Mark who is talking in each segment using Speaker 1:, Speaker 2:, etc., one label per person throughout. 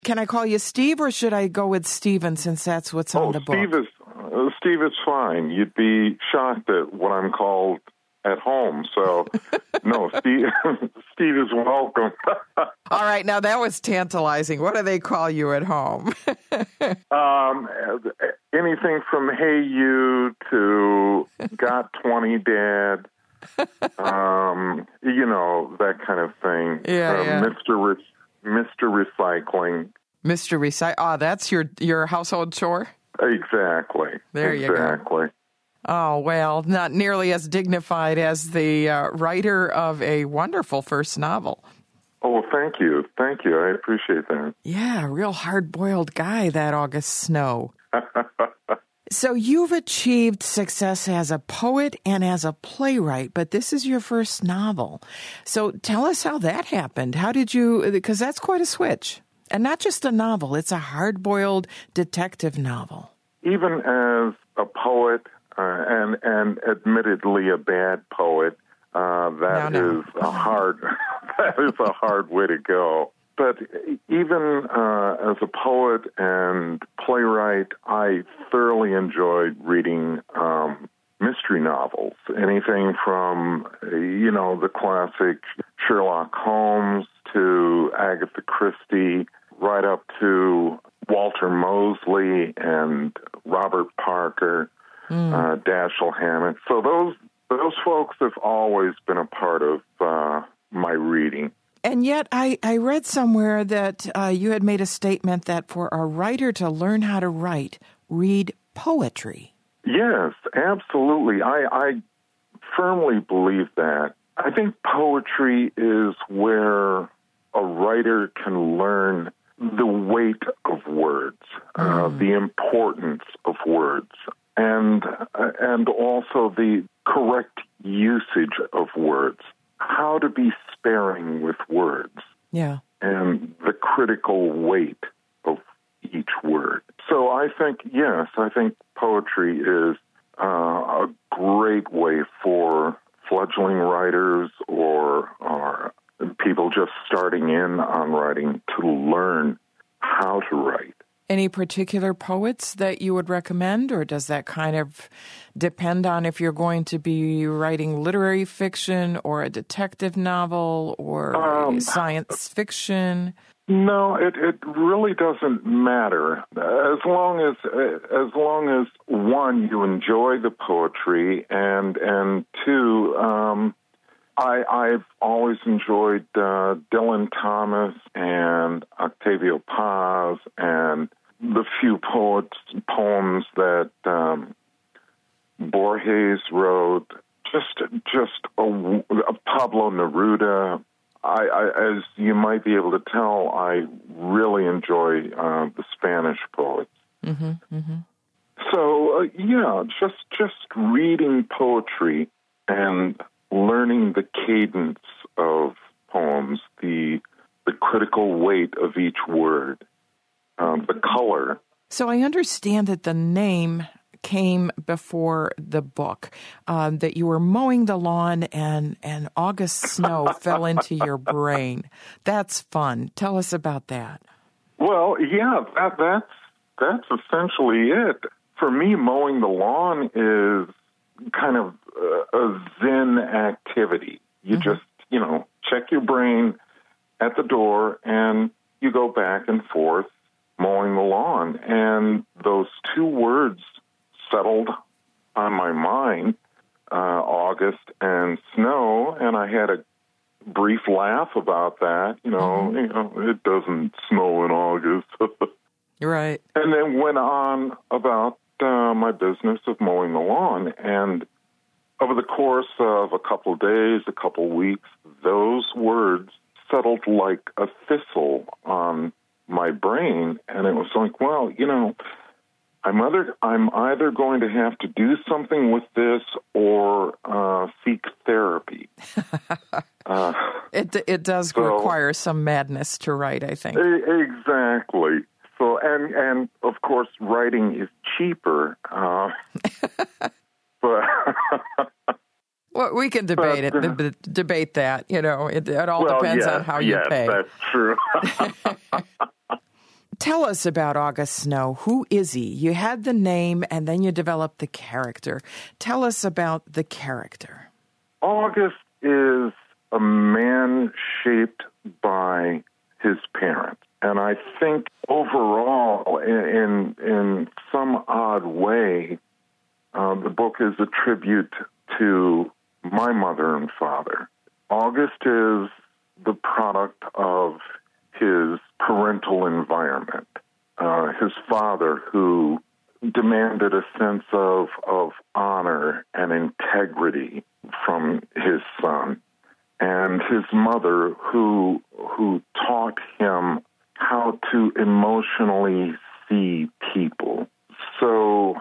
Speaker 1: Can I call you Steve, or should I go with Steven since that's what's on the book?
Speaker 2: Steve is fine. You'd be shocked at what I'm called at home. So, no, Steve is welcome.
Speaker 1: All right, now that was tantalizing. What do they call you at home?
Speaker 2: Anything from Hey You to Got 20 Dad. That kind of thing.
Speaker 1: Yeah.
Speaker 2: Mr. Recycling.
Speaker 1: Mr. Recycle. Oh, that's your household chore?
Speaker 2: Exactly.
Speaker 1: There you go. Oh, well, not nearly as dignified as the writer of a wonderful first novel.
Speaker 2: Oh, thank you. Thank you. I appreciate that.
Speaker 1: Yeah, real hard-boiled guy, that August Snow. So you've achieved success as a poet and as a playwright, but this is your first novel. So tell us how that happened. How did you, because that's quite a switch. And not just a novel, it's a hard-boiled detective novel.
Speaker 2: Even as a poet, and admittedly a bad poet, that is a hard way to go. But even as a poet and playwright, I thoroughly enjoyed reading mystery novels. Anything from, the classic Sherlock Holmes to Agatha Christie, right up to Walter Mosley and Robert Parker, Dashiell Hammett. So those folks have always been a part of my reading.
Speaker 1: And yet I read somewhere that you had made a statement that for a writer to learn how to write, read poetry.
Speaker 2: Yes, absolutely. I firmly believe that. I think poetry is where a writer can learn the weight of words, the importance of words, and also the correct usage of words. How to be sparing with words. Yeah. And the critical weight of each word. So I think poetry is a great way for fledgling writers or people just starting in on writing to learn how to write.
Speaker 1: Any particular poets that you would recommend, or does that kind of depend on if you're going to be writing literary fiction or a detective novel or science fiction?
Speaker 2: No, it really doesn't matter. As long as one, you enjoy the poetry, and two, I've always enjoyed Dylan Thomas and Octavio Paz and the few poems that Borges wrote, just a Pablo Neruda. As you might be able to tell, I really enjoy the Spanish poets. Mm-hmm, mm-hmm. So just reading poetry and learning the cadence of poems, the critical weight of each word. The color.
Speaker 1: So I understand that the name came before the book, that you were mowing the lawn and August Snow fell into your brain. That's fun. Tell us about that.
Speaker 2: Well, yeah, that's essentially it. For me, mowing the lawn is kind of a Zen activity. You just, check your brain at the door and you go back and forth mowing the lawn. And those two words settled on my mind, August and snow, and I had a brief laugh about that. It doesn't snow in August.
Speaker 1: Right.
Speaker 2: And then went on about my business of mowing the lawn. And over the course of a couple of days, a couple of weeks, those words settled like a thistle on my brain, and it was like, well, I'm either going to have to do something with this or seek therapy.
Speaker 1: It does require some madness to write, I think.
Speaker 2: Exactly. So, and of course, writing is cheaper. But
Speaker 1: well, we can debate debate that. It all depends on how you pay.
Speaker 2: Yes, that's true.
Speaker 1: Tell us about August Snow. Who is he? You had the name, and then you developed the character. Tell us about the character.
Speaker 2: August is a man shaped by his parents. And I think overall, in some odd way, the book is a tribute to my mother and father. August is the product of his parental environment. His father, who demanded a sense of honor and integrity from his son, and his mother, who taught him how to emotionally see people. So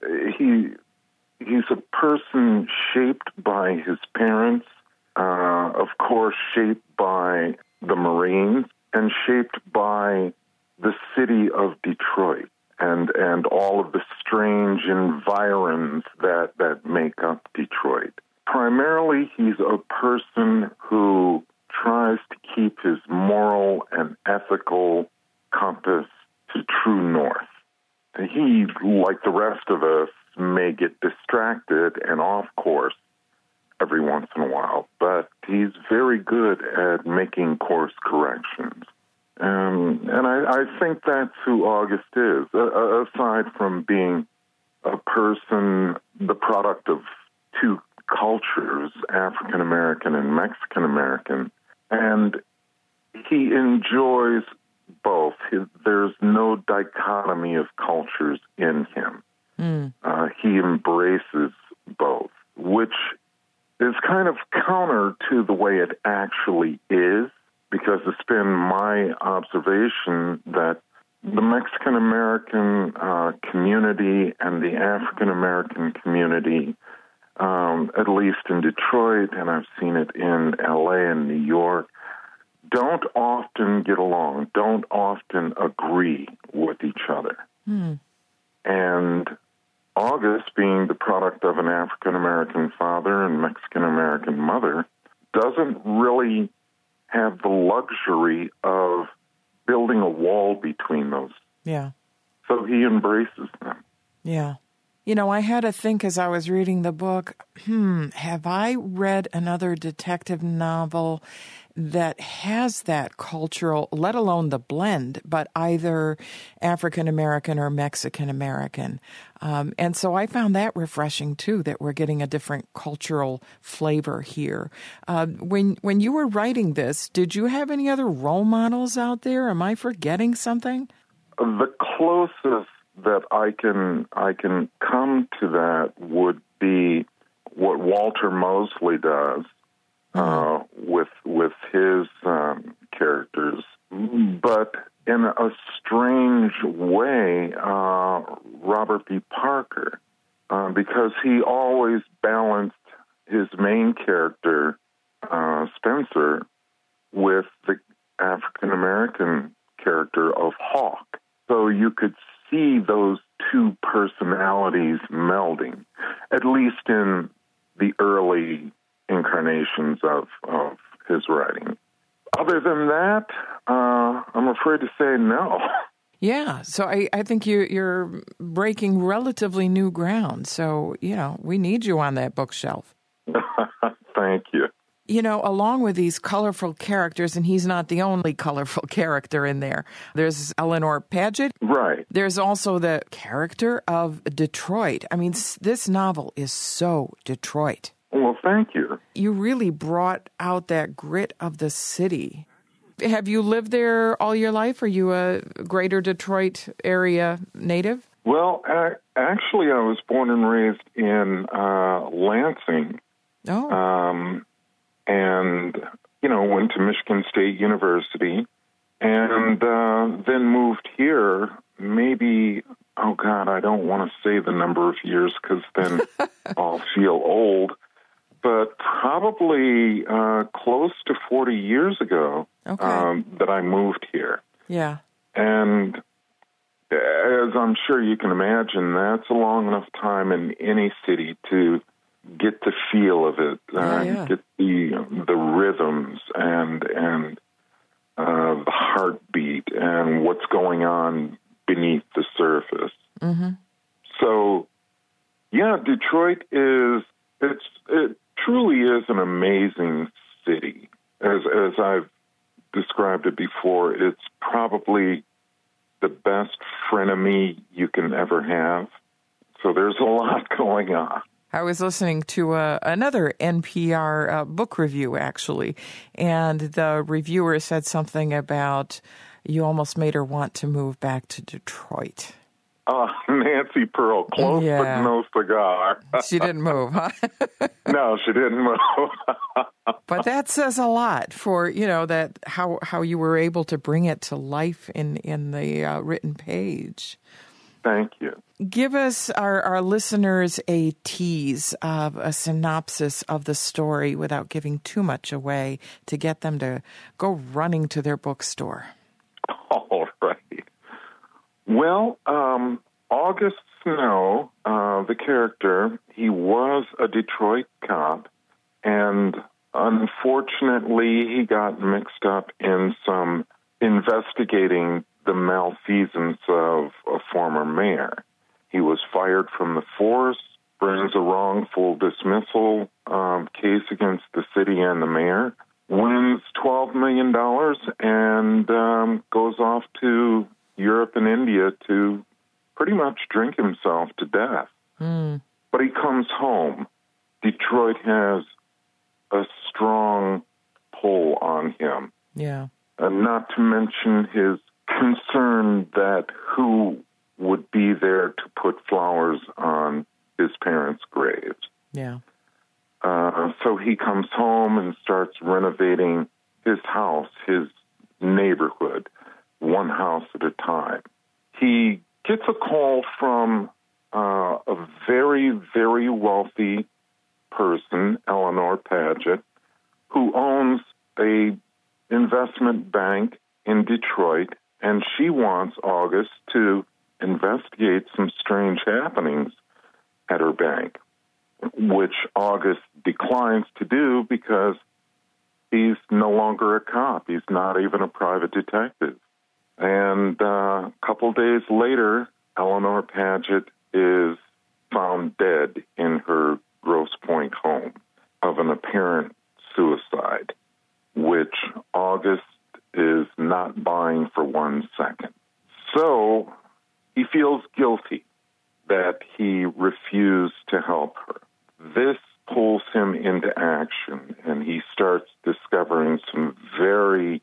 Speaker 2: he's a person shaped by his parents, of course shaped by the Marines, and shaped by the city of Detroit and all of the strange environs that make up Detroit. Primarily, he's a person who tries to keep his moral and ethical compass to true north. He, like the rest of us, may get distracted and off course every once in a while, but he's very good at making course corrections. And I think that's who August is, aside from being a person, the product of two cultures, African American and Mexican American, and he enjoys both. There's no dichotomy of cultures in him. He embraces both, which is kind of counter to the way it actually is, because it's been my observation that the Mexican American community and the African American community, at least in Detroit, and I've seen it in LA and New York, don't often get along, don't often agree with each other. And August, being the product of an African American father and Mexican American mother, doesn't really have the luxury of building a wall between those.
Speaker 1: Yeah.
Speaker 2: So he embraces them.
Speaker 1: Yeah. You know, I had to think as I was reading the book, have I read another detective novel that has that cultural, let alone the blend, but either African-American or Mexican-American? And so I found that refreshing, too, that we're getting a different cultural flavor here. When you were writing this, did you have any other role models out there? Am I forgetting something?
Speaker 2: The closest that I can come to that would be what Walter Mosley does with his characters, but in a strange way, Robert B. Parker, because he always balanced his main character, Spencer, with the African American character of Hawk. So you could see those two personalities melding, at least in the early incarnations of his writing. Other than that, I'm afraid to say no.
Speaker 1: Yeah, so I think you're breaking relatively new ground. So, we need you on that bookshelf.
Speaker 2: Thank you.
Speaker 1: Along with these colorful characters, and he's not the only colorful character in there. There's Eleanor Paget.
Speaker 2: Right.
Speaker 1: There's also the character of Detroit. I mean, this novel is so Detroit.
Speaker 2: Well, thank you.
Speaker 1: You really brought out that grit of the city. Have you lived there all your life? Are you a greater Detroit area native?
Speaker 2: Well, actually, I was born and raised in Lansing.
Speaker 1: Oh.
Speaker 2: And, went to Michigan State University and then moved here maybe, I don't want to say the number of years because then I'll feel old, but probably close to 40 years ago that I moved here.
Speaker 1: Yeah.
Speaker 2: And as I'm sure you can imagine, that's a long enough time in any city to get the feel of it, get the rhythms and the heartbeat and what's going on beneath the surface.
Speaker 1: Mm-hmm.
Speaker 2: So, yeah, Detroit it truly is an amazing city. As I've described it before, it's probably the best frenemy you can ever have. So there's a lot going on.
Speaker 1: I was listening to another NPR book review, actually, and the reviewer said something about you almost made her want to move back to Detroit.
Speaker 2: Nancy Pearl, close but no cigar.
Speaker 1: She didn't move, huh?
Speaker 2: No, she didn't move.
Speaker 1: But that says a lot for, that how you were able to bring it to life in the written page.
Speaker 2: Thank you.
Speaker 1: Give us, our listeners, a tease of a synopsis of the story without giving too much away to get them to go running to their bookstore.
Speaker 2: All right. Well, August Snow, the character, he was a Detroit cop, and unfortunately he got mixed up in some investigating the malfeasance of a former mayor. He was fired from the force, brings a wrongful dismissal case against the city and the mayor, wins $12 million, and goes off to Europe and India to pretty much drink himself to death.
Speaker 1: Mm.
Speaker 2: But he comes home. Detroit has a strong pull on him.
Speaker 1: Yeah.
Speaker 2: Not to mention his concern that who would be there to put flowers on his parents' graves.
Speaker 1: Yeah.
Speaker 2: So he comes home and starts renovating his house, his neighborhood, one house at a time. He gets a call from a very, very wealthy person, Eleanor Paget, who owns a investment bank in Detroit, and she wants August to investigate some strange happenings at her bank, which August declines to do because he's no longer a cop. He's not even a private detective. And a couple days later, Eleanor Paget is found dead in her Grosse Pointe home of an apparent suicide, which August is not buying for 1 second. So he feels guilty that he refused to help her. This pulls him into action, and he starts discovering some very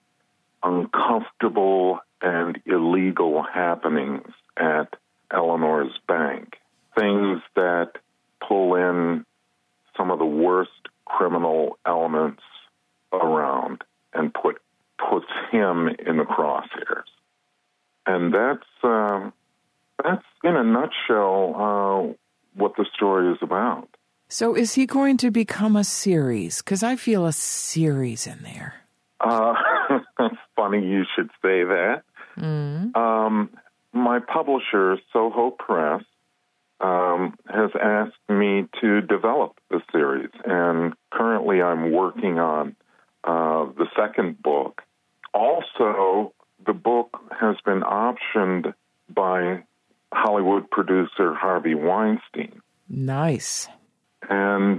Speaker 2: uncomfortable and illegal happenings at Eleanor's bank, things that pull in some of the worst criminal elements around and puts him in the crosshairs. And that's in a nutshell what the story is about.
Speaker 1: So is he going to become a series? Because I feel a series in there.
Speaker 2: Funny you should say that.
Speaker 1: Mm.
Speaker 2: My publisher, Soho Press, has asked me to develop the series, and currently I'm working on the second book. Also, the book has been optioned by Hollywood producer Harvey Weinstein.
Speaker 1: Nice.
Speaker 2: And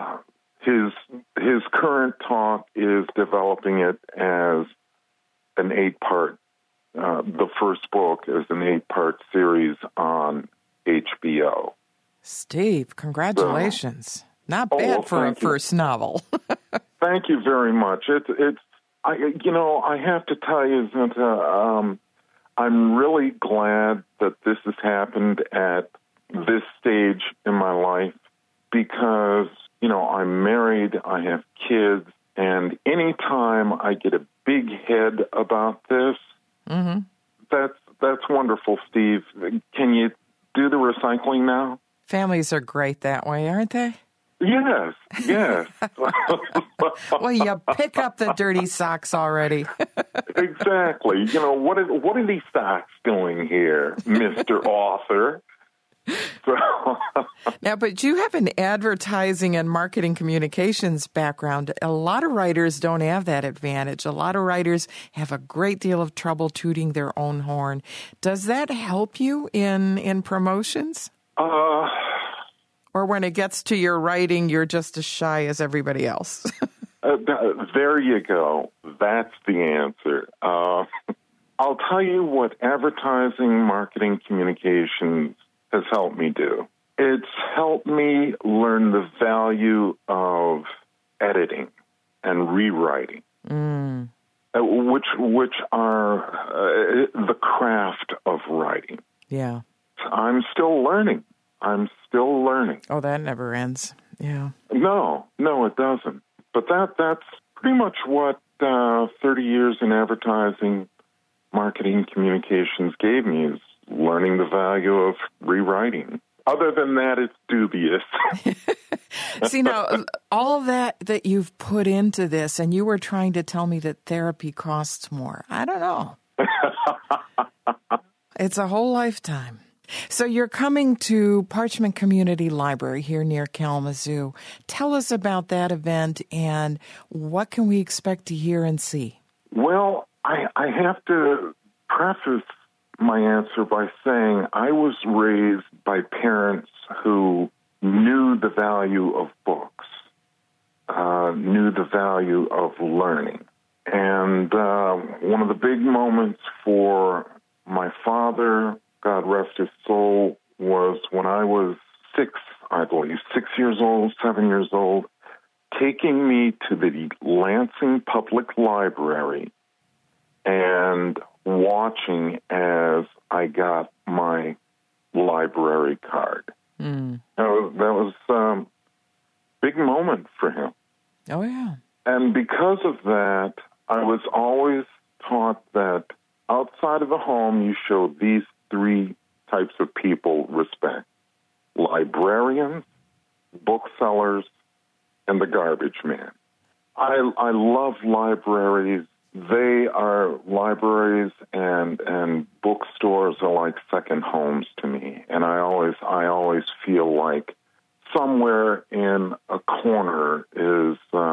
Speaker 2: his current talk is developing it as an 8-part, the first book is an 8-part series on HBO.
Speaker 1: Steve, congratulations. Not bad for a first novel.
Speaker 2: Thank you very much. I have to tell you that I'm really glad that this has happened at this stage in my life because, I'm married, I have kids, and anytime I get a big head about this,
Speaker 1: mm-hmm.
Speaker 2: that's wonderful, Steve. Can you do the recycling now?
Speaker 1: Families are great that way, aren't they?
Speaker 2: Yes.
Speaker 1: Well, you pick up the dirty socks already.
Speaker 2: Exactly. What are these socks doing here, Mr. Author? So,
Speaker 1: now, but you have an advertising and marketing communications background. A lot of writers don't have that advantage. A lot of writers have a great deal of trouble tooting their own horn. Does that help you in promotions? Or when it gets to your writing, you're just as shy as everybody else?
Speaker 2: There you go. That's the answer. I'll tell you what advertising, marketing, communications has helped me do. It's helped me learn the value of editing and rewriting, which are the craft of writing.
Speaker 1: Yeah.
Speaker 2: I'm still learning.
Speaker 1: Oh, that never ends. Yeah.
Speaker 2: No, it doesn't. But that's pretty much what 30 years in advertising, marketing, communications gave me, is learning the value of rewriting. Other than that, it's dubious.
Speaker 1: See, now, all that you've put into this, and you were trying to tell me that therapy costs more. I don't know. It's a whole lifetime. So you're coming to Parchment Community Library here near Kalamazoo. Tell us about that event and what can we expect to hear and see?
Speaker 2: Well, I have to preface my answer by saying I was raised by parents who knew the value of books, knew the value of learning. And one of the big moments for my father, God rest his soul, was when I was 6 years old, 7 years old, taking me to the Lansing Public Library and watching as I got my library card. That was a big moment for him.
Speaker 1: Oh, yeah.
Speaker 2: And because of that, I was always taught that outside of the home, you show these 3 types of people respect: librarians, booksellers, and the garbage man. I love libraries. Libraries and bookstores are like second homes to me, and I always feel like somewhere in a corner is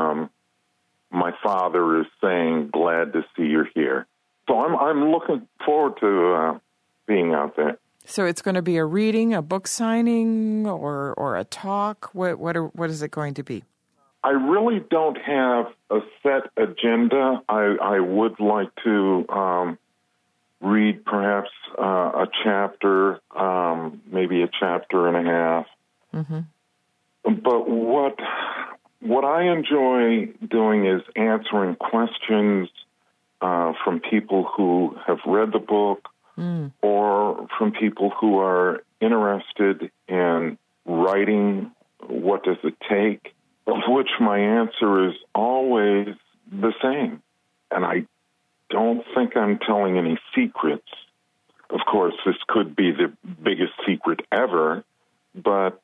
Speaker 2: my father is saying, "Glad to see you're here." So I'm looking forward to being out there.
Speaker 1: So it's going to be a reading, a book signing, or a talk. What is it going to be?
Speaker 2: I really don't have a set agenda. I would like to read perhaps a chapter, maybe a chapter and a half. Mm-hmm. But what I enjoy doing is answering questions from people who have read the book or from people who are interested in writing. What does it take? Of which my answer is always the same. And I don't think I'm telling any secrets. Of course, this could be the biggest secret ever, but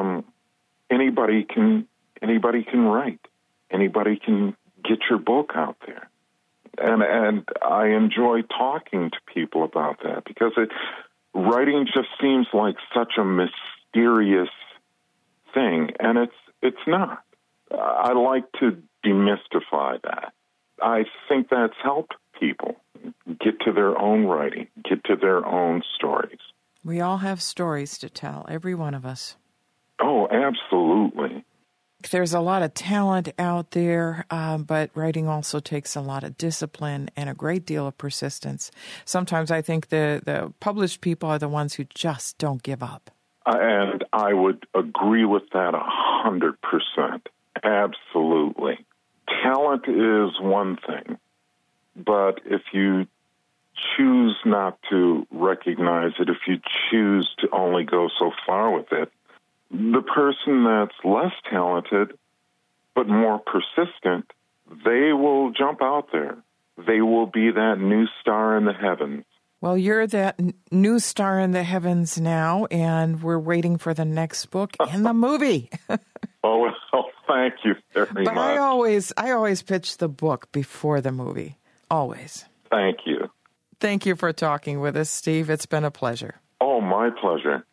Speaker 2: anybody can write. Anybody can get your book out there. And I enjoy talking to people about that because writing just seems like such a mysterious thing, and it's not. I like to demystify that. I think that's helped people get to their own writing, get to their own stories.
Speaker 1: We all have stories to tell, every one of us.
Speaker 2: Oh, absolutely.
Speaker 1: There's a lot of talent out there, but writing also takes a lot of discipline and a great deal of persistence. Sometimes I think the published people are the ones who just don't give up.
Speaker 2: And I would agree with that 100%. Absolutely. Talent is one thing, but if you choose not to recognize it, if you choose to only go so far with it, the person that's less talented but more persistent, they will jump out there. They will be that new star in the heavens.
Speaker 1: Well, you're that new star in the heavens now, and we're waiting for the next book and the movie.
Speaker 2: Oh, well, thank you very much.
Speaker 1: But I always pitch the book before the movie. Always.
Speaker 2: Thank you.
Speaker 1: Thank you for talking with us, Steve. It's been a pleasure.
Speaker 2: Oh, my pleasure.